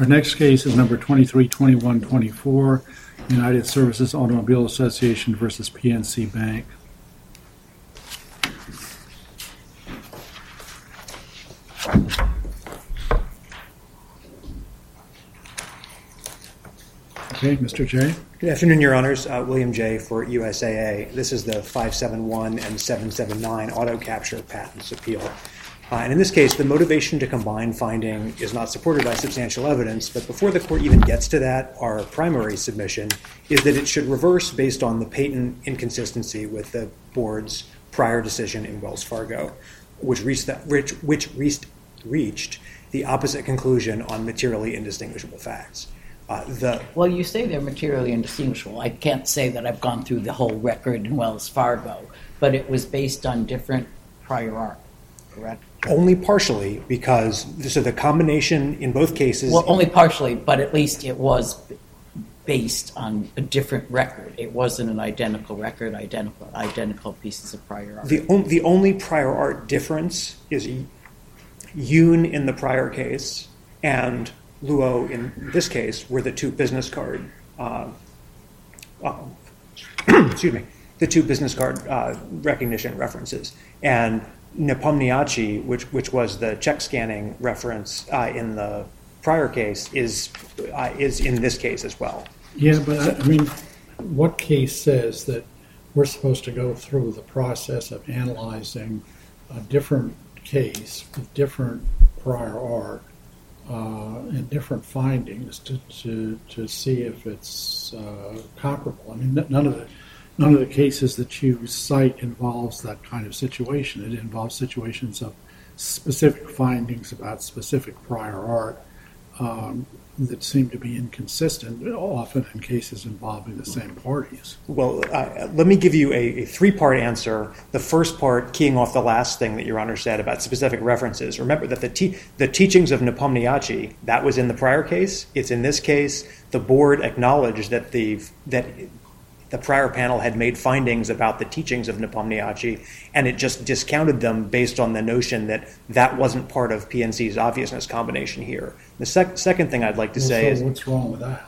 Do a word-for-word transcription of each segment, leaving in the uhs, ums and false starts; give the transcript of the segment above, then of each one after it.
Our next case is number twenty-three twenty-one twenty-four, United Services Automobile Association versus P N C Bank. Okay, Mister J. Good afternoon, Your Honors. Uh, William J. for U S A A. This is the five seven one and seven seven nine auto capture patents appeal. Uh, and in this case, the motivation to combine finding is not supported by substantial evidence, but before the court even gets to that, our primary submission is that it should reverse based on the patent inconsistency with the board's prior decision in Wells Fargo, which reached, that, which, which reached, reached the opposite conclusion on materially indistinguishable facts. Uh, the, well, you say they're materially indistinguishable. I can't say that I've gone through the whole record in Wells Fargo, but it was based on different prior art, correct? Only partially, because so the combination in both cases... Well, only partially, but at least it was based on a different record. It wasn't an identical record, identical identical pieces of prior art. The, on, the only prior art difference is Yoon in the prior case and Luo in this case were the two business card, uh, uh, excuse me, the two business card uh, recognition references. And Nepomniachtchi, which which was the check scanning reference uh, in the prior case, is uh, is in this case as well. Yeah, but I, I mean, what case says that we're supposed to go through the process of analyzing a different case with different prior art uh, and different findings to, to to see if it's uh, comparable? I mean, none of the None of the cases that you cite involves that kind of situation. It involves situations of specific findings about specific prior art um, that seem to be inconsistent, often in cases involving the same parties. Well, uh, let me give you a, a three-part answer. The first part, keying off the last thing that Your Honor said about specific references. Remember that the te- the teachings of Nepomniachtchi, that was in the prior case. It's in this case. The board acknowledged that the that. The prior panel had made findings about the teachings of Nepomniachtchi, and it just discounted them based on the notion that that wasn't part of P N C's obviousness combination here. The sec- second thing I'd like to well, say so is... what's wrong with that?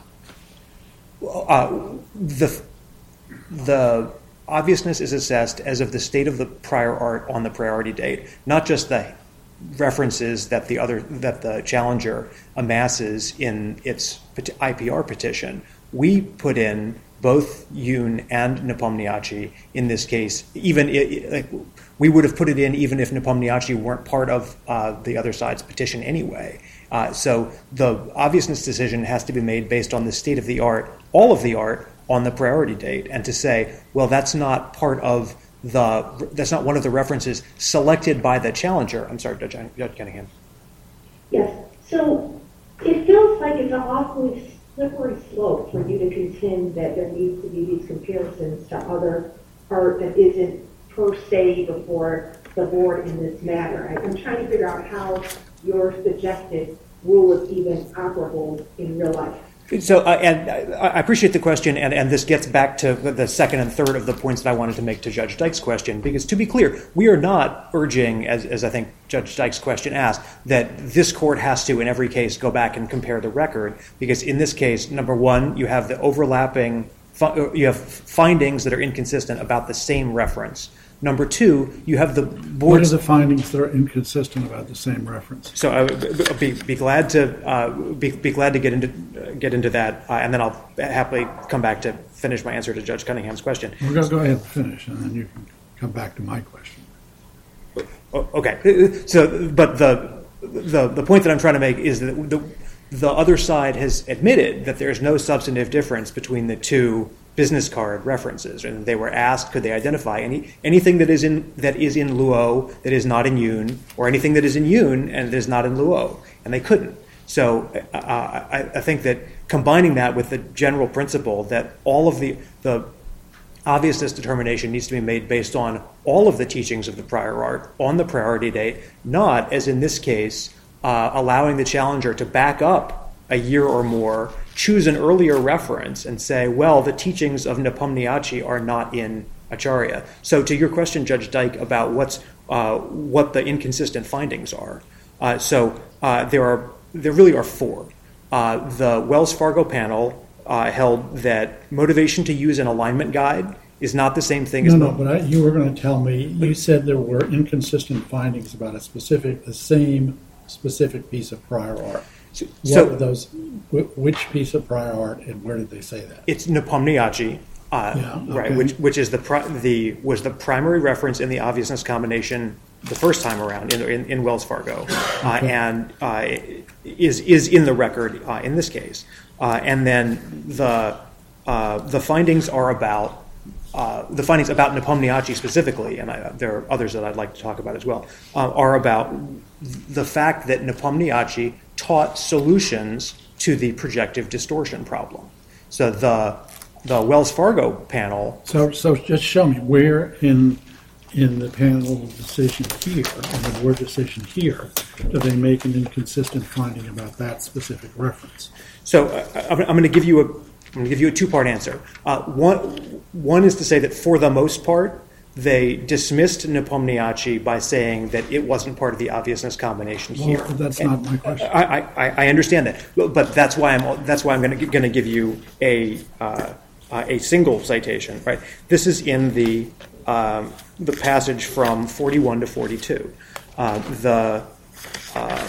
Uh, the, the obviousness is assessed as of the state of the prior art on the priority date, not just the references that the other that the challenger amasses in its I P R petition. We put in both Yoon and Nepomniachtchi in this case. Even it, like, we would have put it in even if Nepomniachtchi weren't part of uh, the other side's petition anyway. Uh, so the obviousness decision has to be made based on the state of the art, all of the art, on the priority date, and to say, well, that's not part of the, that's not one of the references selected by the challenger. I'm sorry, Judge, Judge Cunningham. Yes. So it feels like it's an awfully slippery slope for you to contend that there needs to be these comparisons to other art that isn't per se before the board in this matter. I, I'm trying to figure out how your suggested rule is even operable in real life. So, uh, and I appreciate the question, and, and this gets back to the second and third of the points that I wanted to make to Judge Dyke's question, because to be clear, we are not urging, as, as I think Judge Dyke's question asked, that this court has to, in every case, go back and compare the record, because in this case, number one, you have the overlapping, you have findings that are inconsistent about the same reference. Number two, you have the board. What are the findings that are inconsistent about the same reference? So I would be, be glad to uh, be, be glad to get into uh, get into that, uh, and then I'll happily come back to finish my answer to Judge Cunningham's question. We're going to go ahead and finish, and then you can come back to my question. Okay. So, but the the the point that I'm trying to make is that the the other side has admitted that there's no substantive difference between the two business card references, and they were asked, could they identify any anything that is in that is in Luo that is not in Yoon, or anything that is in Yoon and that is not in Luo, and they couldn't. So uh, I, I think that combining that with the general principle that all of the the obviousness determination needs to be made based on all of the teachings of the prior art on the priority date, not, as in this case, uh, allowing the challenger to back up a year or more, choose an earlier reference, and say, well, the teachings of Nepomniachtchi are not in Acharya. So to your question, Judge Dyke, about what's uh, what the inconsistent findings are, uh, so uh, there are there really are four. uh, the Wells Fargo panel uh, held that motivation to use an alignment guide is not the same thing no, as... No, but I, you were going to tell me, you said there were inconsistent findings about a specific, the same specific piece of prior art. So, what so were those, which piece of prior art, and where did they say that? It's Nepomniachtchi, uh, Yeah, okay. right, which which is the pri- the was the primary reference in the obviousness combination the first time around in in, in Wells Fargo, uh, Okay. and uh, is is in the record uh, in this case, uh, and then the uh, the findings are about. Uh, the findings about Nepomniachtchi specifically, and I, there are others that I'd like to talk about as well, uh, are about the fact that Nepomniachtchi taught solutions to the projective distortion problem. So the the Wells Fargo panel. So, so just show me where in in the panel decision here, in the board decision here, do they make an inconsistent finding about that specific reference? So uh, I'm, I'm going to give you a I'm going to give you a two-part answer. Uh, one one is to say that for the most part, they dismissed Nepomniachtchi by saying that it wasn't part of the obviousness combination here. Well, that's And not my question. I, I, I understand that, but that's why I'm that's why I'm going to going to give you a uh, uh, a single citation. Right. This is in the um, the passage from forty-one to forty-two. Uh, the uh,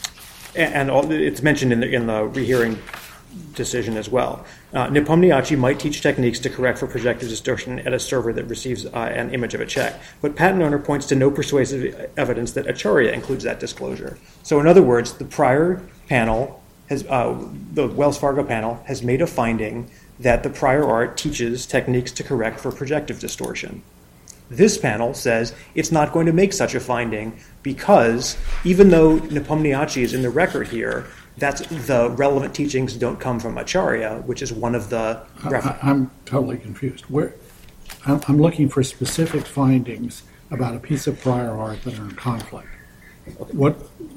and all, it's mentioned in the in the rehearing decision as well. Uh, Nepomniachtchi might teach techniques to correct for projective distortion at a server that receives uh, an image of a check, but patent owner points to no persuasive evidence that Acharya includes that disclosure. So in other words, the prior panel, has, uh, the Wells Fargo panel, has made a finding that the prior art teaches techniques to correct for projective distortion. This panel says it's not going to make such a finding because even though Nepomniachtchi is in the record here, that's the relevant teachings don't come from Acharya, which is one of the. Ref- I, I'm totally confused. Where I'm, I'm looking for specific findings about a piece of prior art that are in conflict. What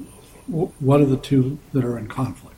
what are the two that are in conflict?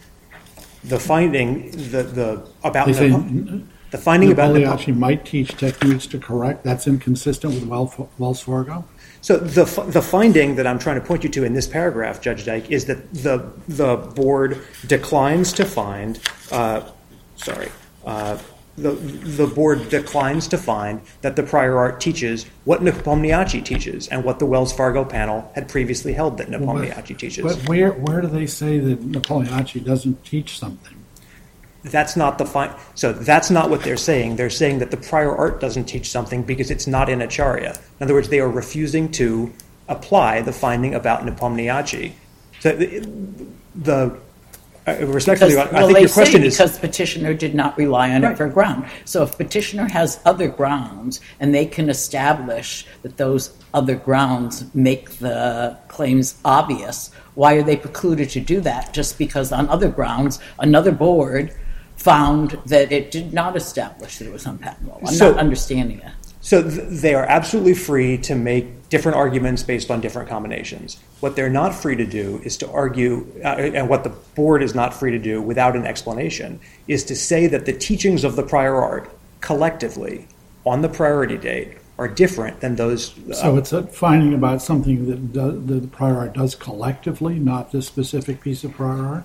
the finding the the about They say Nepo- the finding about Nepo- Nepomniachtchi might teach techniques to correct. That's inconsistent with Wel- Wells Fargo. So the the finding that I'm trying to point you to in this paragraph, Judge Dyke, is that the the board declines to find. Uh, sorry, uh, the the board declines to find that the prior art teaches what Nepomniachtchi teaches and what the Wells Fargo panel had previously held that Nepomniachtchi but, teaches. But where where do they say that Nepomniachtchi doesn't teach something? That's not the fi- so that's not what they're saying. They're saying that the prior art doesn't teach something because it's not in Acharya. In other words, they are refusing to apply the finding about Nepomniachtchi. So the, the uh, respectfully, Because, I well, think they your question say is because petitioner did not rely on Right. it for ground. So if petitioner has other grounds and they can establish that those other grounds make the claims obvious, why are they precluded to do that just because on other grounds another board found that it did not establish that it was unpatentable? I'm So- not understanding it. So th- they are absolutely free to make different arguments based on different combinations. What they're not free to do is to argue, uh, and what the board is not free to do without an explanation, is to say that the teachings of the prior art collectively on the priority date are different than those. Uh, So it's a finding about something that do, that the prior art does collectively, not this specific piece of prior art.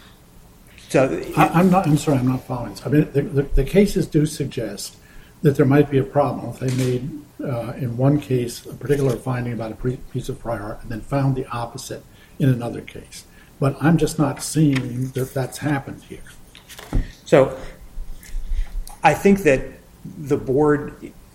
so I, I'm not. I'm sorry. I'm not following. I mean, the, the, the cases do suggest that there might be a problem if they made, uh, in one case, a particular finding about a pre- piece of prior art and then found the opposite in another case. But I'm just not seeing that that's happened here. So I think that the board,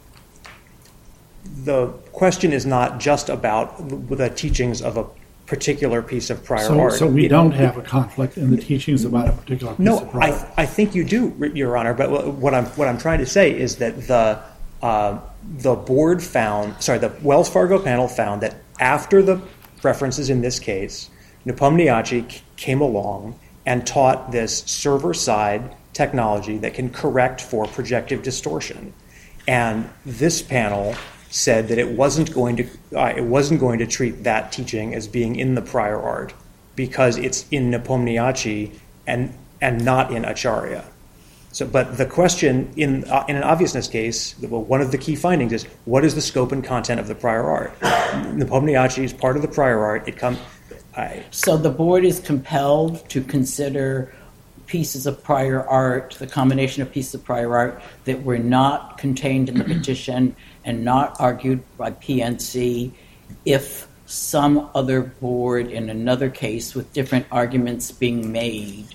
the question is not just about the, the teachings of a particular piece of prior So, art. so we It- don't have a conflict in the teachings about a particular piece No, of prior art. I, I think you do, Your Honor. But what I'm what I'm trying to say is that the uh, the board found, sorry, the Wells Fargo panel found that after the references in this case, Nepomniachtchi c- came along and taught this server-side technology that can correct for projective distortion, and this panel said that it wasn't going to uh, it wasn't going to treat that teaching as being in the prior art because it's in Nepomniachtchi and and not in Acharya. So, but the question in uh, in an obviousness case, well, one of the key findings is what is the scope and content of the prior art? Nepomniachtchi is part of the prior art. It comes I, So the board is compelled to consider pieces of prior art, the combination of pieces of prior art that were not contained in the petition and not argued by P N C if some other board in another case with different arguments being made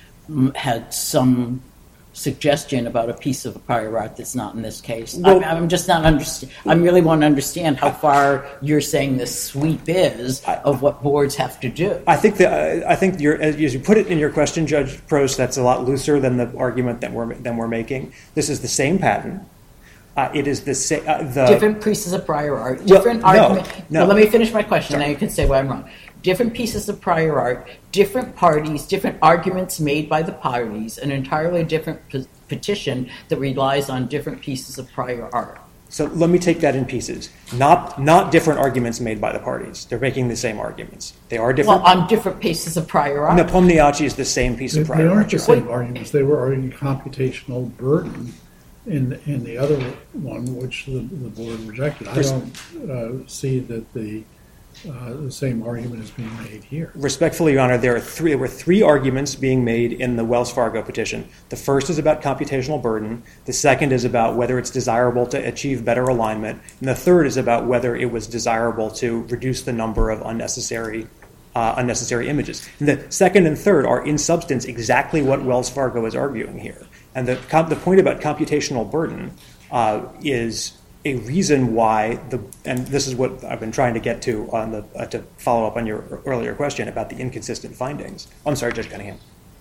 had some suggestion about a piece of prior art that's not in this case. Well, I'm, I'm just not understand. I really want to understand how far you're saying the sweep is of what boards have to do. I think that I think you're, as you put it in your question, Judge Prost, that's a lot looser than the argument that we're than we're making. This is the same patent. Uh, it is the same. Uh, the different pieces of prior art, different well, no, argument. no. Well, let me finish my question. Sorry. Now you can say why I'm wrong. Different pieces of prior art, different parties, different arguments made by the parties, an entirely different pe- petition that relies on different pieces of prior art. So let me take that in pieces. Not not different arguments made by the parties. They're making the same arguments. They are different. Well, on different pieces of prior art. Nepomniachtchi is the same piece They, of they prior aren't art. the same arguments. They were arguing computational burden in in the other one, which the, the board rejected. I don't uh, see that the uh, the same argument is being made here. Respectfully, Your Honor, there are three. There were three arguments being made in the Wells Fargo petition. The first is about computational burden. The second is about whether it's desirable to achieve better alignment, and the third is about whether it was desirable to reduce the number of unnecessary uh, unnecessary images. And the second and third are, in substance, exactly what Wells Fargo is arguing here. And the the point about computational burden uh, is a reason why the, and this is what I've been trying to get to on the uh, to follow up on your earlier question about the inconsistent findings. I'm sorry, Judge Cunningham.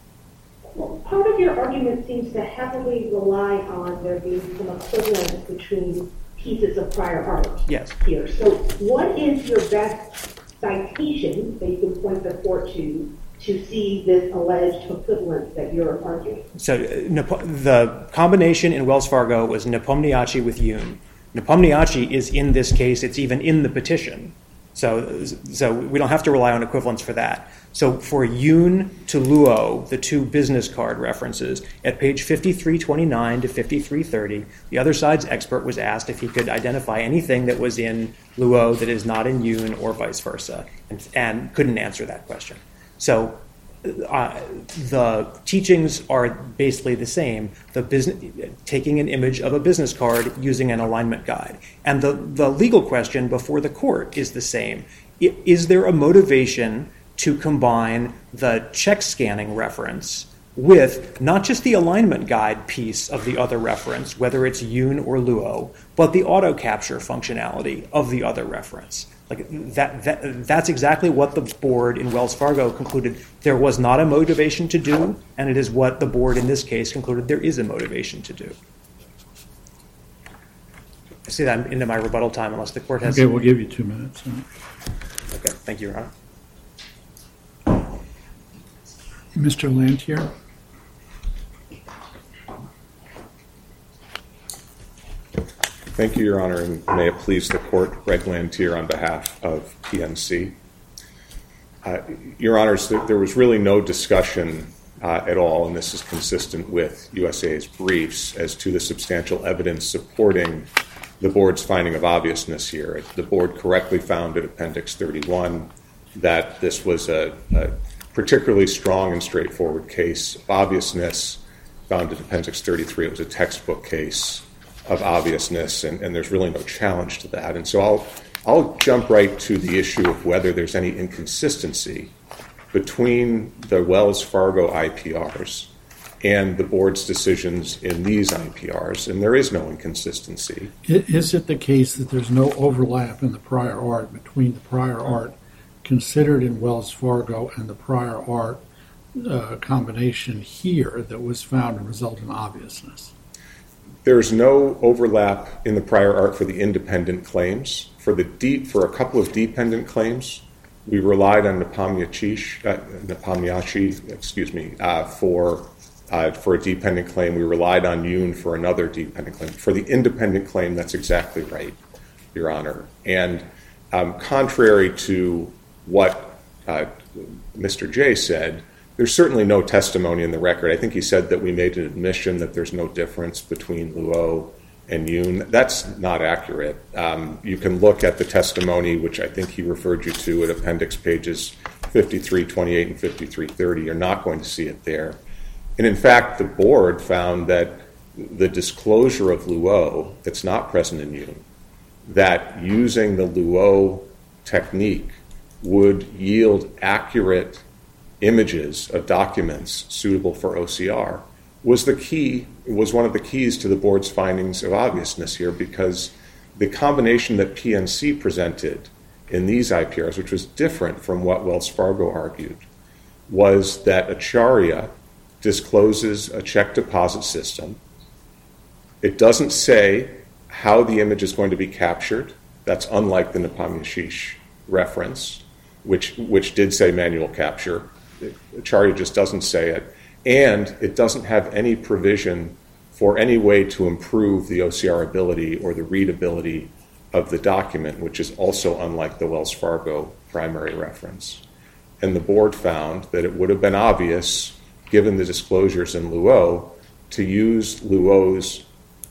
Well, part of your argument seems to heavily rely on there being some equivalence between pieces of prior art. Yes. Here. So, what is your best citation that you can point the court to to see this alleged equivalence that you're arguing? So, uh, the combination in Wells Fargo was Nepomniachtchi with Yoon. Nepomniachtchi is in this case, it's even in the petition. So so we don't have to rely on equivalence for that. So for Yoon to Luo, the two business card references, at page fifty-three twenty-nine to fifty-three thirty, the other side's expert was asked if he could identify anything that was in Luo that is not in Yoon or vice versa, and, and couldn't answer that question. So Uh, the teachings are basically the same. The business, taking an image of a business card using an alignment guide. And the, the legal question before the court is the same. I, is there a motivation to combine the check scanning reference with not just the alignment guide piece of the other reference, whether it's Yoon or Luo, but the auto capture functionality of the other reference? Like that, that, that's exactly what the board in Wells Fargo concluded there was not a motivation to do, and it is what the board in this case concluded there is a motivation to do. I see that I'm into my rebuttal time unless the court has... Okay, we'll give you two minutes. Okay, thank you, Your Honor. Mister Lantier? Thank you, Your Honor, and may it please the court, Greg Lantier on behalf of P N C. Uh, Your Honors, there, there was really no discussion uh, at all, and this is consistent with U S A's briefs, as to the substantial evidence supporting the board's finding of obviousness here. The board correctly found at Appendix thirty-one that this was a, a particularly strong and straightforward case of obviousness. Found at Appendix thirty-three it was a textbook case of obviousness, and, and there's really no challenge to that. And so I'll I'll jump right to the issue of whether there's any inconsistency between the Wells Fargo I P Rs and the board's decisions in these I P Rs, and there is no inconsistency. Is it the case that there's no overlap in the prior art between the prior art considered in Wells Fargo and the prior art uh, combination here that was found to result in obviousness? There's no overlap in the prior art for the independent claims. For the deep, for a couple of dependent claims, we relied on Nepomniachtchi, uh, Nepomniachtchi, excuse me, uh, for uh, for a dependent claim. We relied on Yoon for another dependent claim. For the independent claim, that's exactly right, Your Honor. And um, contrary to what uh, Mister J said, there's certainly no testimony in the record. I think he said that we made an admission that there's no difference between Luo and Yoon. That's not accurate. Um, you can look at the testimony, which I think he referred you to at appendix pages fifty-three twenty-eight and fifty-three thirty. You're not going to see it there. And in fact, the board found that the disclosure of Luo that's not present in Yoon, that using the Luo technique would yield accurate images of documents suitable for O C R, was the key, was one of the keys to the board's findings of obviousness here, because the combination that P N C presented in these I P Rs, which was different from what Wells Fargo argued, was that Acharya discloses a check deposit system. It doesn't say how the image is going to be captured. That's unlike the Nepomniachtchi reference, which, which did say manual capture. Acharya just doesn't say it. And it doesn't have any provision for any way to improve the O C R ability or the readability of the document, which is also unlike the Wells Fargo primary reference. And the board found that it would have been obvious, given the disclosures in Luo, to use Luo's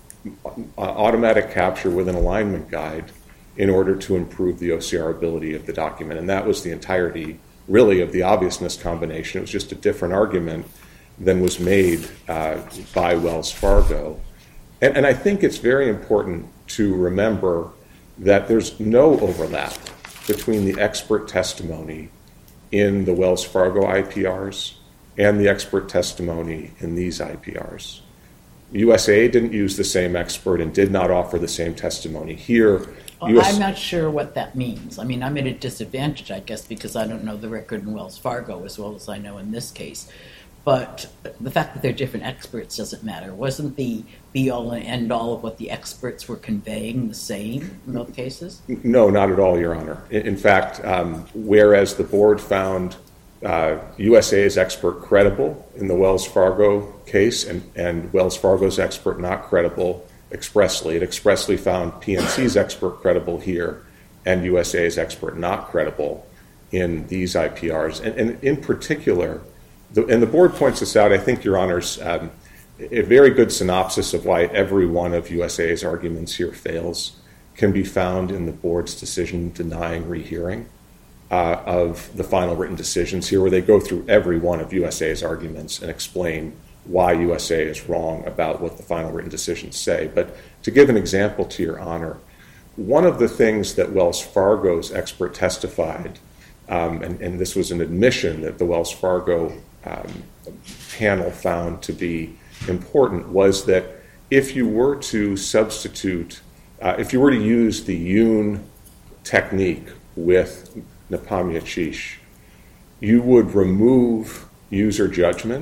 automatic capture with an alignment guide in order to improve the O C R ability of the document. And that was the entirety, really, of the obviousness combination. It was just a different argument than was made uh, by Wells Fargo. And, and I think it's very important to remember that there's no overlap between the expert testimony in the Wells Fargo I P Rs and the expert testimony in these I P Rs. U S A didn't use the same expert and did not offer the same testimony. Here, well, U S I'm not sure what that means. I mean, I'm at a disadvantage, I guess, because I don't know the record in Wells Fargo as well as I know in this case. But the fact that they're different experts doesn't matter. Wasn't the be-all and end-all of what the experts were conveying the same in both cases? No, not at all, Your Honor. In, in fact, um, whereas the board found uh, U S A's expert credible in the Wells Fargo case and, and Wells Fargo's expert not credible expressly, it expressly found P N C's expert credible here and U S A's expert not credible in these I P Rs. And, and in particular, The, and the board points this out, I think, Your Honors, um, a very good synopsis of why every one of U S A's arguments here fails can be found in the board's decision denying rehearing uh, of the final written decisions here, where they go through every one of U S A's arguments and explain why U S A is wrong about what the final written decisions say. But to give an example to Your Honor, one of the things that Wells Fargo's expert testified, um, and, and this was an admission that the Wells Fargo Um, panel found to be important, was that if you were to substitute, uh, if you were to use the Yoon technique with Nepomniachtchi, you would remove user judgment,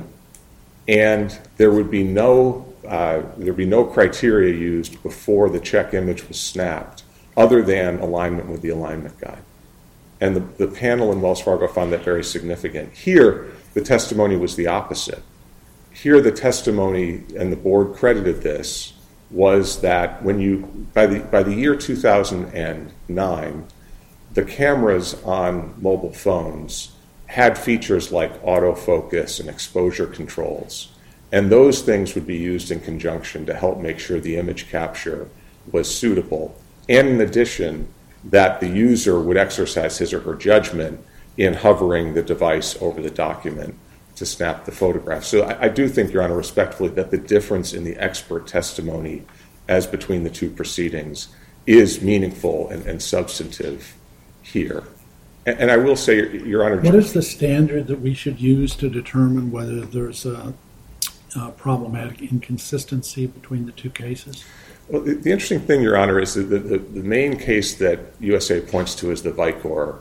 and there would be no uh, there'd be no criteria used before the check image was snapped, other than alignment with the alignment guide. And the, the panel in Wells Fargo found that very significant. Here, the testimony was the opposite. Here, the testimony, and the board credited this, was that when you, by the by the year two thousand nine, the cameras on mobile phones had features like autofocus and exposure controls, and those things would be used in conjunction to help make sure the image capture was suitable. And in addition, that the user would exercise his or her judgment in hovering the device over the document to snap the photograph. So I, I do think, Your Honor, respectfully, that the difference in the expert testimony as between the two proceedings is meaningful and, and substantive here. And, and I will say, Your Honor... What is the standard that we should use to determine whether there's a, a problematic inconsistency between the two cases? Well, the, the interesting thing, Your Honor, is that the, the, the main case that U S A points to is the Vicor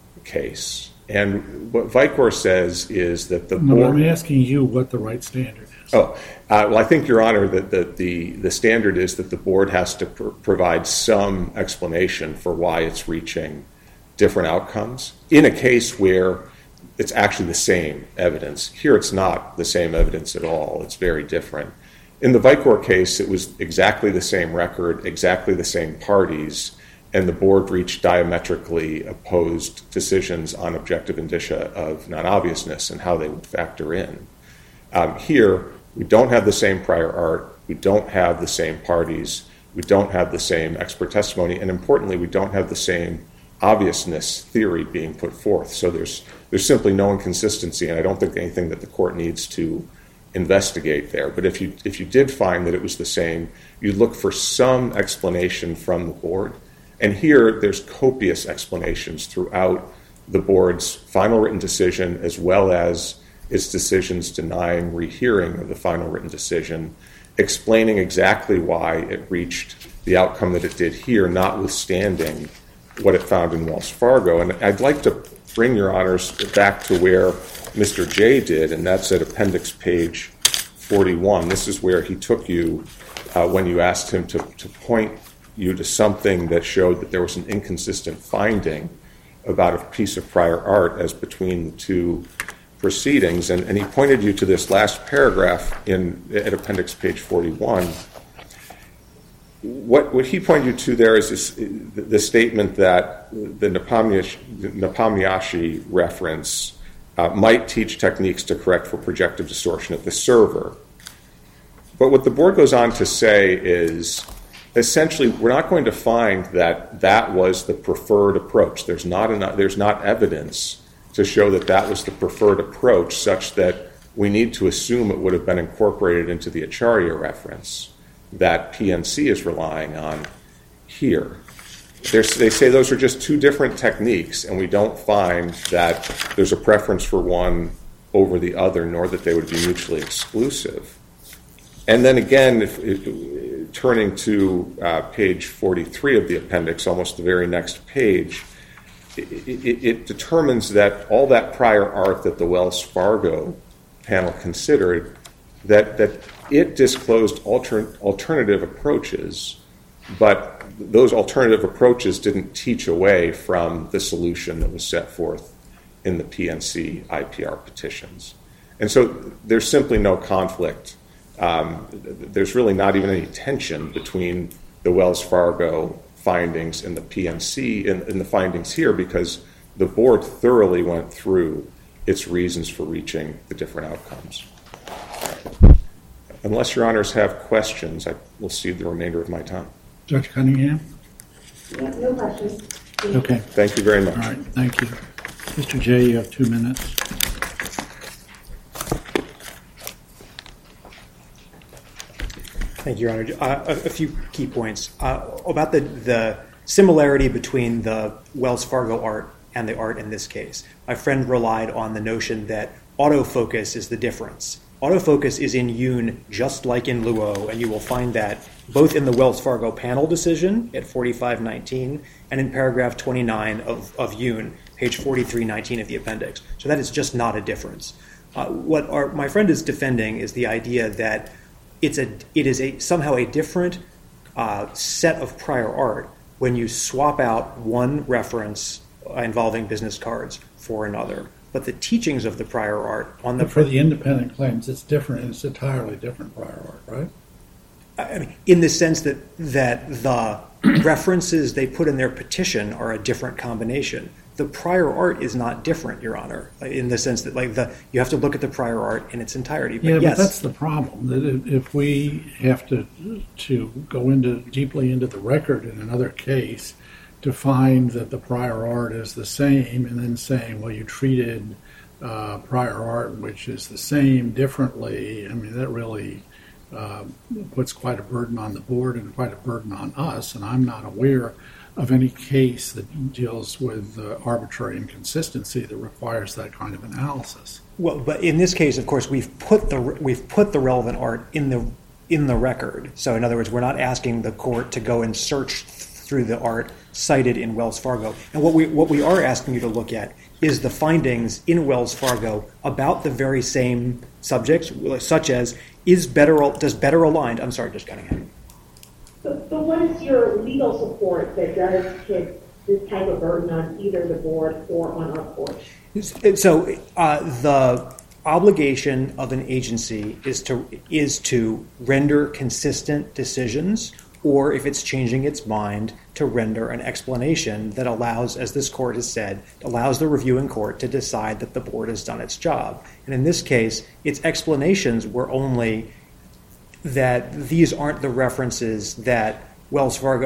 case. And what Vicor says is that the no, board... I'm asking you what the right standard is. Oh, uh, well, I think, Your Honor, that the, the, the standard is that the board has to pr- provide some explanation for why it's reaching different outcomes in a case where it's actually the same evidence. Here it's not the same evidence at all. It's very different. In the Vicor case, it was exactly the same record, exactly the same parties, and the board reached diametrically opposed decisions on objective indicia of non-obviousness and how they would factor in. Um, here, we don't have the same prior art, we don't have the same parties, we don't have the same expert testimony, and importantly, we don't have the same obviousness theory being put forth. So there's there's simply no inconsistency, and I don't think anything that the court needs to investigate there. But if you if you did find that it was the same, you'd look for some explanation from the board. And here there's copious explanations throughout the board's final written decision, as well as its decisions denying rehearing of the final written decision, explaining exactly why it reached the outcome that it did here, notwithstanding what it found in Wells Fargo. And I'd like to bring your honors back to where Mister J did, and that's at appendix page forty-one. This is where he took you uh, when you asked him to, to point you to something that showed that there was an inconsistent finding about a piece of prior art as between the two proceedings. And, and he pointed you to this last paragraph in at appendix page forty-one. What, what he pointed you to there is this, the statement that the Nepomniachtchi reference uh, might teach techniques to correct for projective distortion at the server. But what the board goes on to say is, essentially, we're not going to find that that was the preferred approach. There's not enough, there's not evidence to show that that was the preferred approach, such that we need to assume it would have been incorporated into the Acharya reference that P N C is relying on here. There's, they say those are just two different techniques, and we don't find that there's a preference for one over the other, nor that they would be mutually exclusive. And then again, if, if, turning to uh, page forty-three of the appendix, almost the very next page, it, it, it determines that all that prior art that the Wells Fargo panel considered, that, that it disclosed alter, alternative approaches, but those alternative approaches didn't teach away from the solution that was set forth in the P N C I P R petitions. And so there's simply no conflict. Um, there's really not even any tension between the Wells Fargo findings and the P N C and, and the findings here, because the board thoroughly went through its reasons for reaching the different outcomes. Unless your honors have questions, I will cede the remainder of my time. Judge Cunningham? Yeah, no questions. Okay. Thank you very much. All right, thank you. Mister J, you have two minutes. Thank you, Your Honor. Uh, a, a few key points. Uh, about the, the similarity between the Wells Fargo art and the art in this case. My friend relied on the notion that autofocus is the difference. Autofocus is in Yoon just like in Luo, and you will find that both in the Wells Fargo panel decision at forty-five nineteen and in paragraph twenty-nine of, of Yoon, page forty-three nineteen of the appendix. So that is just not a difference. Uh, what our, my friend is defending is the idea that it's a, it is a somehow a different uh, set of prior art when you swap out one reference involving business cards for another. But the teachings of the prior art on the... But for the independent claims, it's different. It's entirely different prior art, right? I mean, in the sense that that the references they put in their petition are a different combination. The prior art is not different, Your Honor, in the sense that like the you have to look at the prior art in its entirety. But yeah, yes. but that's the problem. That if we have to to go into deeply into the record in another case to find that the prior art is the same, and then saying, well, you treated uh, prior art, which is the same, differently, I mean, that really uh, puts quite a burden on the board and quite a burden on us, and I'm not aware of any case that deals with uh, arbitrary inconsistency that requires that kind of analysis. Well, but in this case, of course, we've put the we've put the relevant art in the in the record. So, in other words, we're not asking the court to go and search through the art cited in Wells Fargo. And what we what we are asking you to look at is the findings in Wells Fargo about the very same subjects, such as is better does better aligned. I'm sorry, Judge Cunningham. But, but what is your legal support that does put this type of burden on either the board or on our court? So uh, the obligation of an agency is to is to render consistent decisions, or if it's changing its mind, to render an explanation that allows, as this court has said, allows the reviewing court to decide that the board has done its job. And in this case, its explanations were only that these aren't the references that Wells Fargo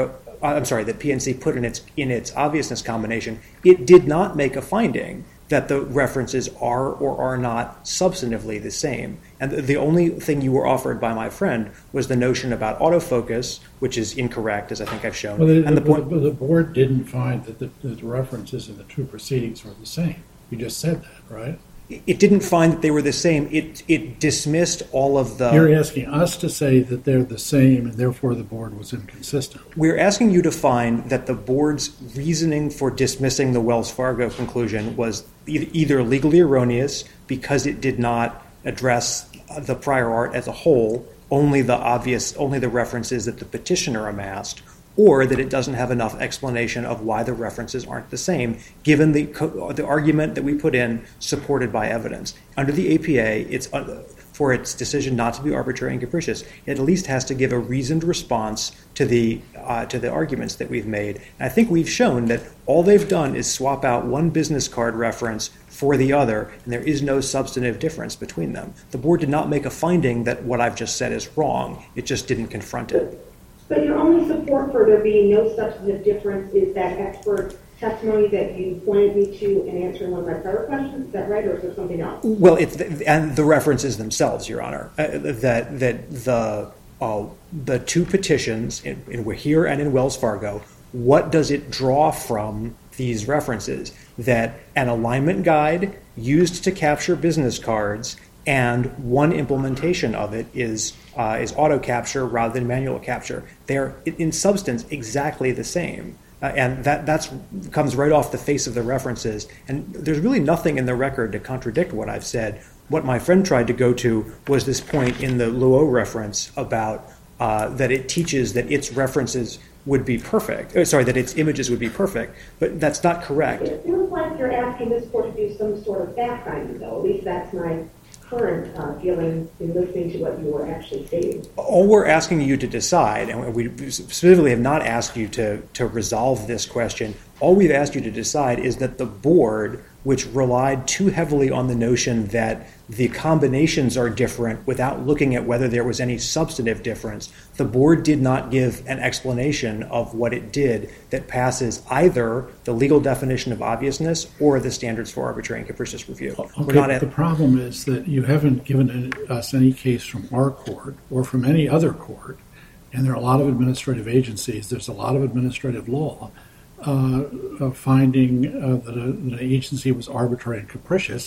uh, I'm sorry, that P N C put in its in its obviousness combination, it did not make a finding that the references are or are not substantively the same. And the, the only thing you were offered by my friend was the notion about autofocus, which is incorrect, as I think I've shown. Well, the, and the, the, point, the board didn't find that the, the references in the two proceedings were the same. You just said that, right? It didn't find that they were the same. It it dismissed all of the... You're asking us to say that they're the same, and therefore the board was inconsistent. We're asking you to find that the board's reasoning for dismissing the Wells Fargo conclusion was e- either legally erroneous because it did not address the prior art as a whole, only the obvious, only the references that the petitioner amassed, or that it doesn't have enough explanation of why the references aren't the same, given the the argument that we put in supported by evidence. Under the A P A, it's uh, for its decision not to be arbitrary and capricious, it at least has to give a reasoned response to the uh, to the arguments that we've made. And I think we've shown that all they've done is swap out one business card reference for the other, and there is no substantive difference between them. The board did not make a finding that what I've just said is wrong. It just didn't confront it. But your only support for there being no substantive difference is that expert testimony that you pointed me to in answering one of my prior questions. Is that right, or is there something else? Well, it's the, and the references themselves, Your Honor, uh, that that the uh, the two petitions in, in here and in Wells Fargo. What does it draw from these references? That an alignment guide used to capture business cards, and one implementation of it is uh, is auto capture rather than manual capture. They're in substance exactly the same, uh, and that that's comes right off the face of the references. And there's really nothing in the record to contradict what I've said. What my friend tried to go to was this point in the Luo reference about uh, that it teaches that its references would be perfect. Uh, sorry, that its images would be perfect, but that's not correct. It feels like you're asking this court to do some sort of fact-finding, though. At least that's my current uh, feeling in listening to what you were actually stating. All we're asking you to decide, and we specifically have not asked you to, to resolve this question, all we've asked you to decide is that the board, which relied too heavily on the notion that the combinations are different without looking at whether there was any substantive difference, the board did not give an explanation of what it did that passes either the legal definition of obviousness or the standards for arbitrary and capricious review. Okay, We're not at, the problem is that you haven't given us any case from our court or from any other court, and there are a lot of administrative agencies, there's a lot of administrative law, uh, uh, finding uh, that, a, that an agency was arbitrary and capricious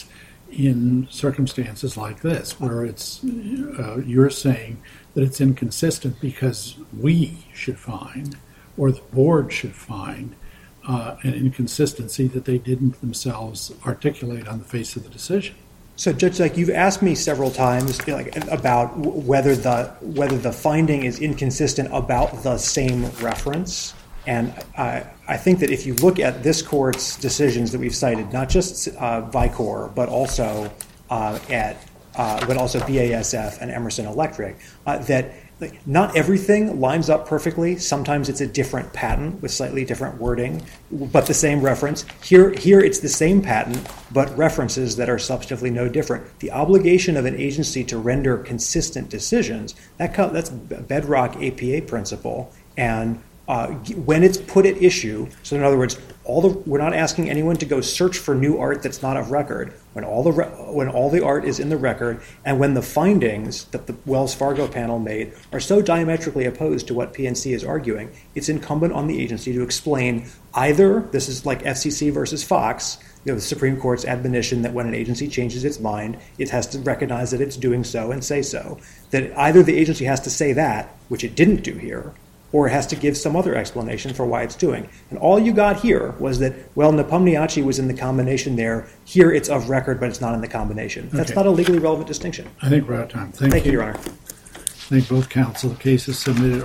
in circumstances like this, where it's uh, you're saying that it's inconsistent because we should find, or the board should find, uh, an inconsistency that they didn't themselves articulate on the face of the decision. So, Judge, like you've asked me several times, like about whether the whether the finding is inconsistent about the same reference. And I, I think that if you look at this court's decisions that we've cited, not just uh, Vicor, but also uh, at uh, but also B A S F and Emerson Electric, uh, that like, not everything lines up perfectly. Sometimes it's a different patent with slightly different wording, but the same reference. Here, here it's the same patent, but references that are substantively no different. The obligation of an agency to render consistent decisions, that co- that's bedrock A P A principle, and Uh, when it's put at issue, so in other words, all the we're not asking anyone to go search for new art that's not of record. When all the re- when all the art is in the record, and when the findings that the Wells Fargo panel made are so diametrically opposed to what P N C is arguing, it's incumbent on the agency to explain either this is like F C C versus Fox, you know, the Supreme Court's admonition that when an agency changes its mind, it has to recognize that it's doing so and say so. That either the agency has to say that, which it didn't do here, or it has to give some other explanation for why it's doing. And all you got here was that, well, Nepomniachtchi was in the combination there. Here it's of record, but it's not in the combination. That's Okay. not a legally relevant distinction. I think we're out of time. Thank, Thank you, you, Your Honor. Thank both counsel. The case is submitted.